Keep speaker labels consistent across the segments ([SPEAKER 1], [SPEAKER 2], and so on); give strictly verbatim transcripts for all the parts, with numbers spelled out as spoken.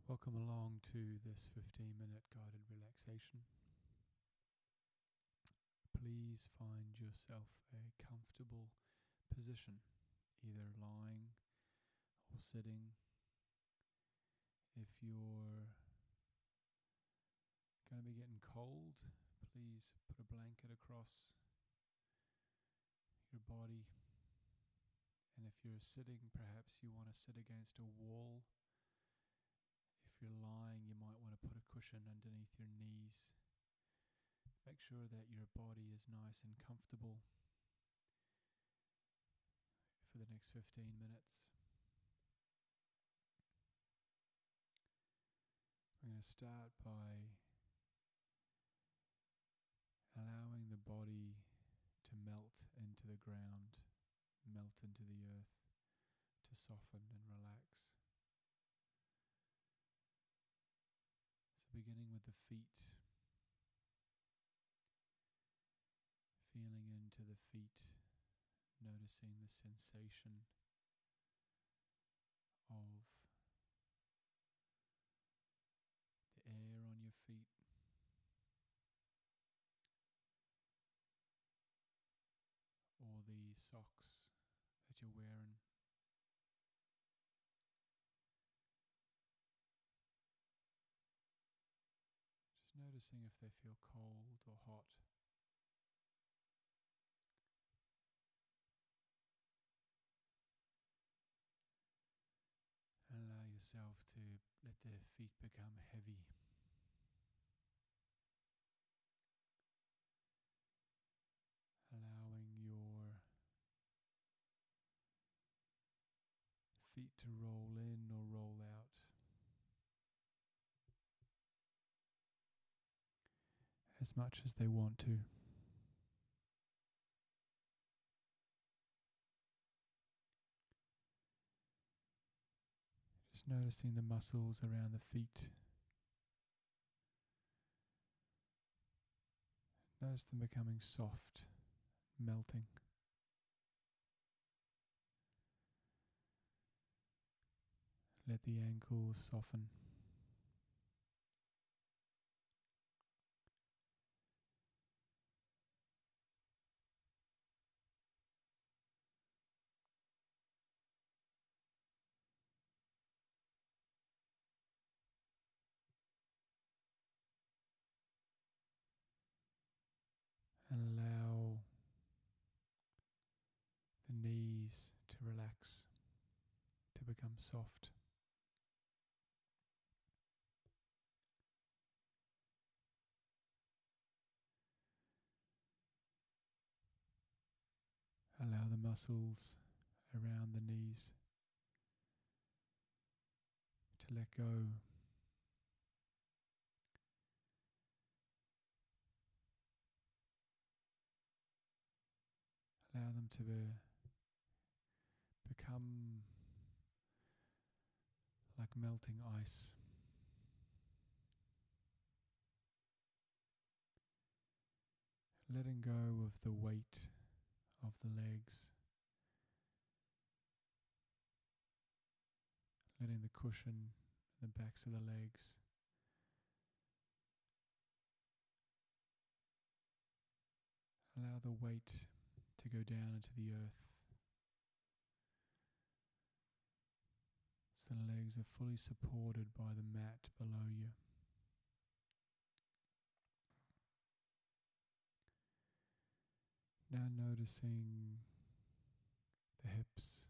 [SPEAKER 1] Welcome along to this fifteen minute guided relaxation. Please find yourself a comfortable position, either lying or sitting. If you're going to be getting cold, please put a blanket across your body. And if you're sitting, perhaps you want to sit against a wall. If you're lying, you might want to put a cushion underneath your knees. Make sure that your body is nice and comfortable for the next fifteen minutes. We're going to start by allowing the body to melt into the ground, melt into the earth, to soften and relax. So beginning with the feet, feeling into the feet, noticing the sensation of the air on your feet, or the socks that you're wearing. Just noticing if they feel cold or hot. And allow yourself to let the feet become heavy. Allowing your feet to roll in or roll out as much as they want to. Just noticing the muscles around the feet. Notice them becoming soft, melting. Let the ankles soften. And allow the knees to relax, to become soft. Allow the muscles around the knees to let go. Allow them to be, become like melting ice. Letting go of the weight of the legs. Letting the cushion and the backs of the legs allow the weight to go down into the earth. So the legs are fully supported by the mat below you. Now noticing the hips.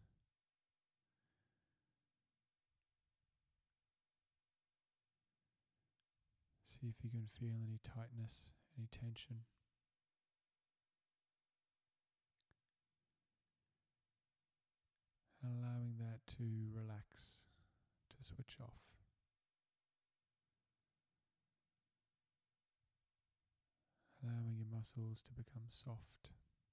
[SPEAKER 1] See if you can feel any tightness, any tension. And allowing that to relax, to switch off. Allowing your muscles to become soft.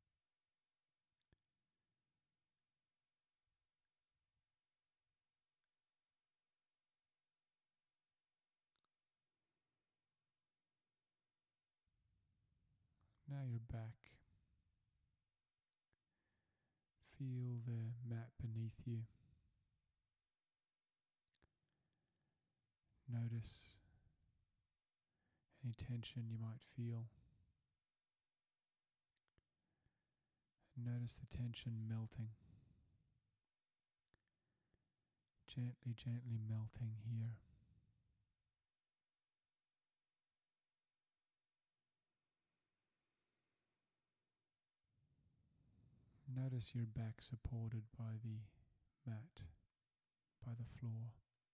[SPEAKER 1] Now your back. Feel the mat beneath you. Notice any tension you might feel. And notice the tension melting. Gently, gently melting here. Notice your back supported by the mat, by the floor.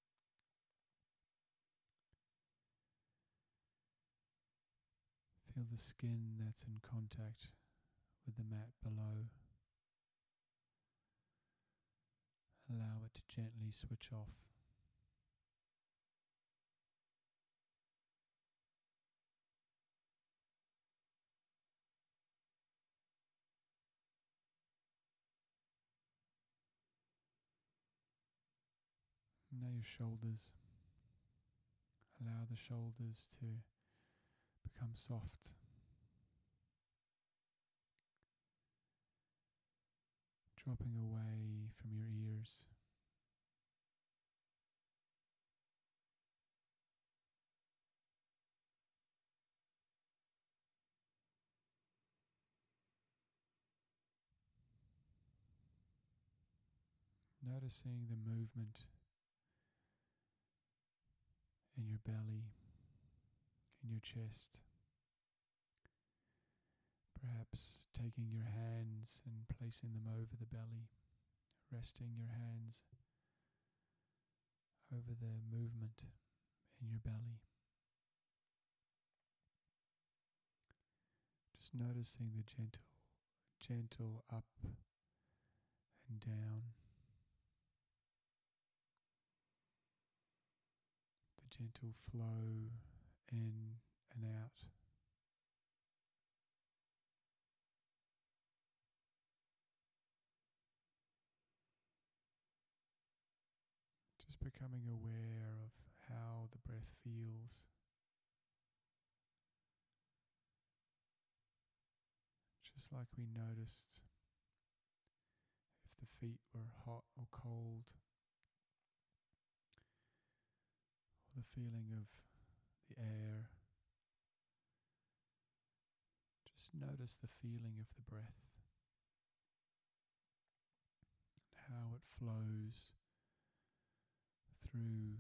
[SPEAKER 1] Feel the skin that's in contact with the mat below. Allow it to gently switch off. Now your shoulders. Allow the shoulders to become soft. Dropping away from your ears. Noticing the movement in your belly, in your chest. Perhaps taking your hands and placing them over the belly, resting your hands over the movement in your belly. Just noticing the gentle, gentle up and down. The gentle flow in and out. Just becoming aware of how the breath feels. Just like we noticed if the feet were hot or cold, or the feeling of the air. Just notice the feeling of the breath, and how it flows through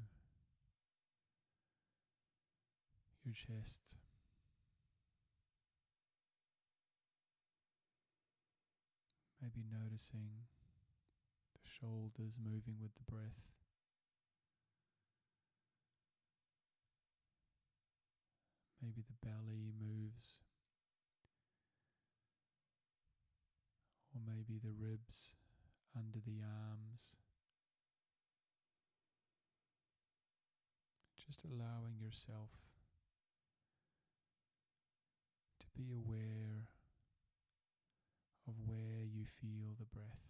[SPEAKER 1] your chest. Maybe noticing the shoulders moving with the breath. Maybe the belly moves, or maybe the ribs under the arms. Just allowing yourself to be aware of where you feel the breath.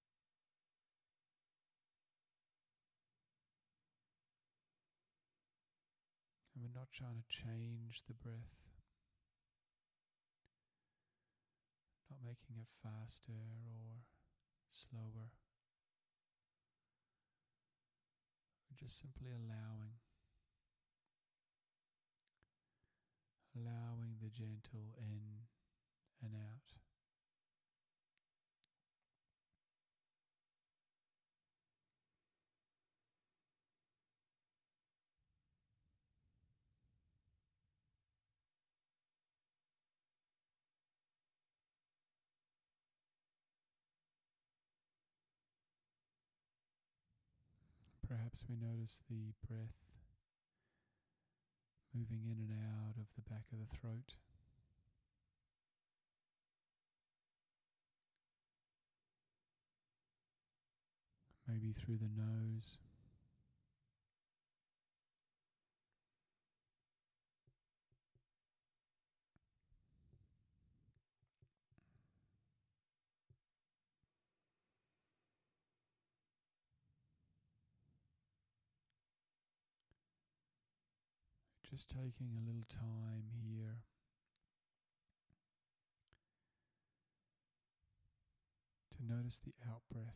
[SPEAKER 1] And we're not trying to change the breath, not making it faster or slower. We're just simply allowing, allowing the gentle in and out. Perhaps we notice the breath moving in and out of the back of the throat. Maybe through the nose. Just taking a little time here to notice the out breath.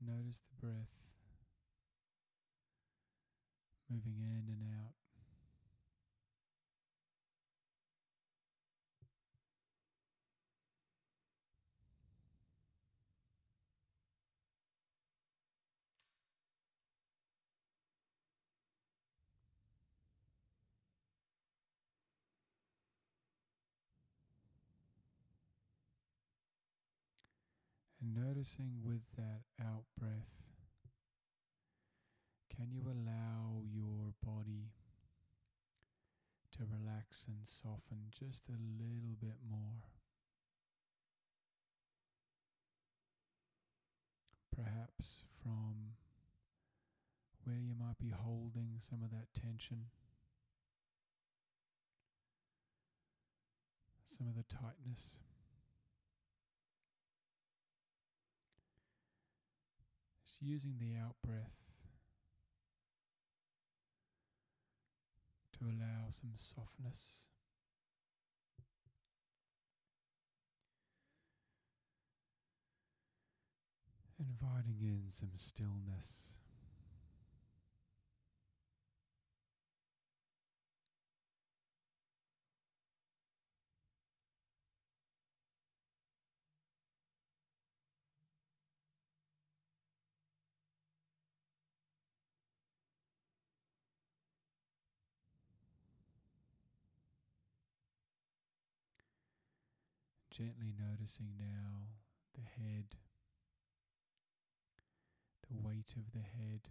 [SPEAKER 1] Notice the breath moving in and out. And noticing with that out breath, can you allow your body to relax and soften just a little bit more? Perhaps from where you might be holding some of that tension, some of the tightness. Just using the out breath to allow some softness. Inviting in some stillness. Gently noticing now the head, the weight of the head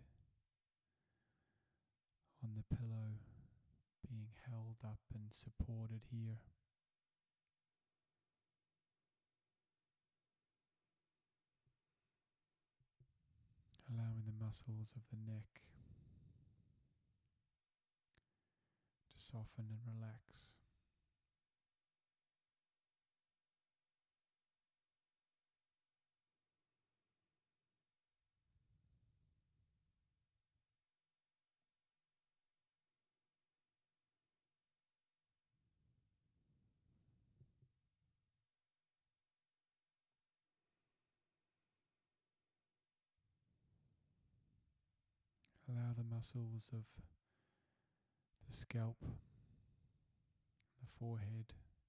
[SPEAKER 1] on the pillow being held up and supported here. Allowing the muscles of the neck to soften and relax. Allow the muscles of the scalp, the forehead,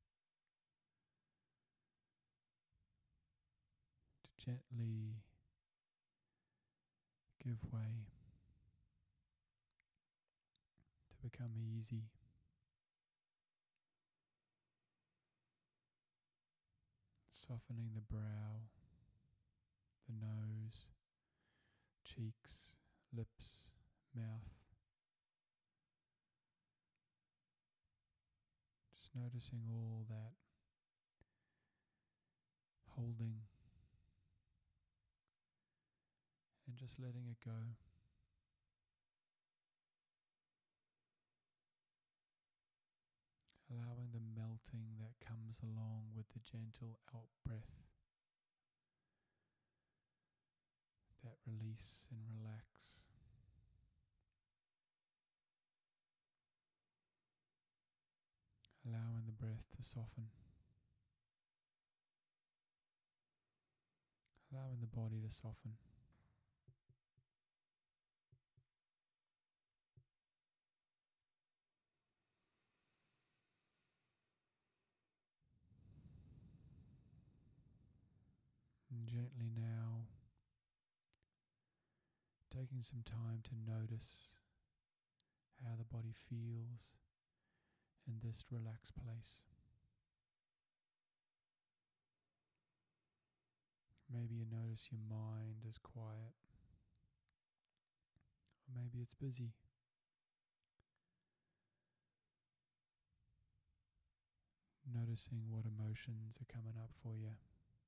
[SPEAKER 1] to gently give way, to become easy. Softening the brow, the nose, cheeks, lips, mouth. Just noticing all that holding and just letting it go. Allowing the melting that comes along with the gentle out breath. That release and relax. Allowing the breath to soften. Allowing the body to soften. And gently now, taking some time to notice how the body feels in this relaxed place. Maybe you notice your mind is quiet, or maybe it's busy. Noticing what emotions are coming up for you.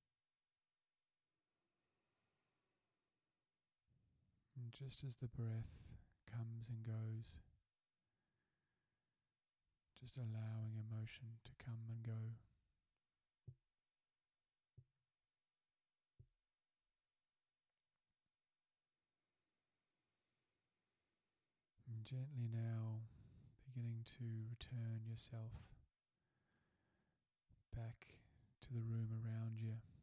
[SPEAKER 1] And just as the breath comes and goes, just allowing emotion to come and go. And gently now beginning to return yourself back to the room around you.